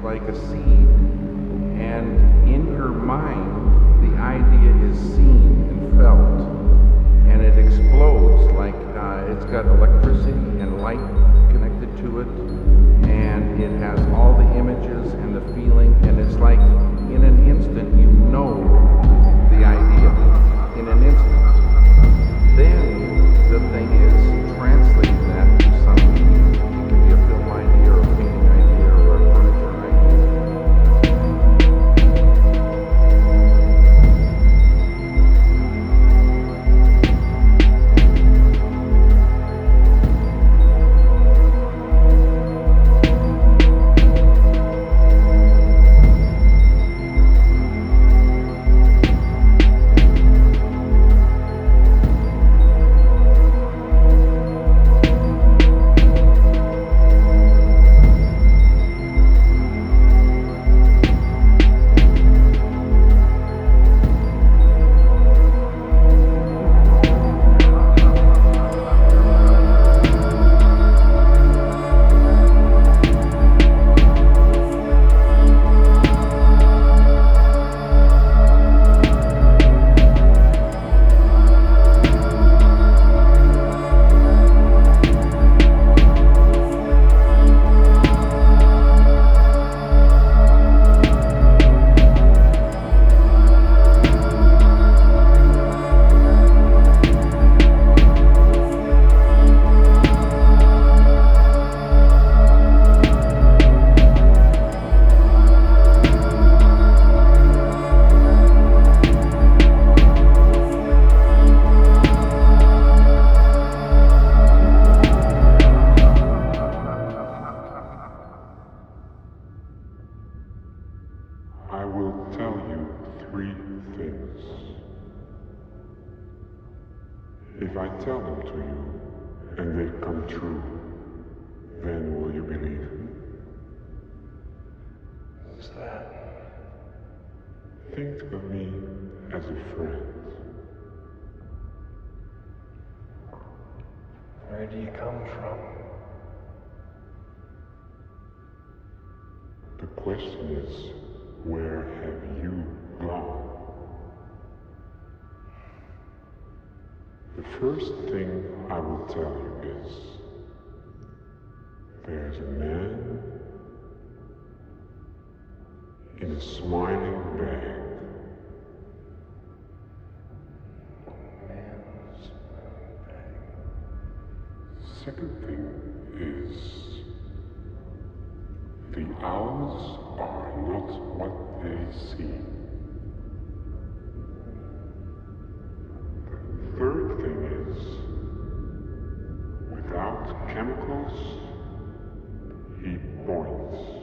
like a seed, and in her mind, the idea is seen and felt, and it explodes like it's got electricity and light connected to it, and it has all the images and the feeling, and it's like in an instant you know the idea, in an instant. Then the thing is translating that to something. It can be a film idea or a painting idea or a furniture idea. I will tell you 3 things. If I tell them to you and they come true, then will you believe me? What's that? Think of me as a friend. Where do you come from? The question is, where have you gone? The first thing I will tell you is, there's a man in a smiling bag. Man's smiling bag. Second thing is, the owls are not what they seem. The third thing is, without chemicals, he points.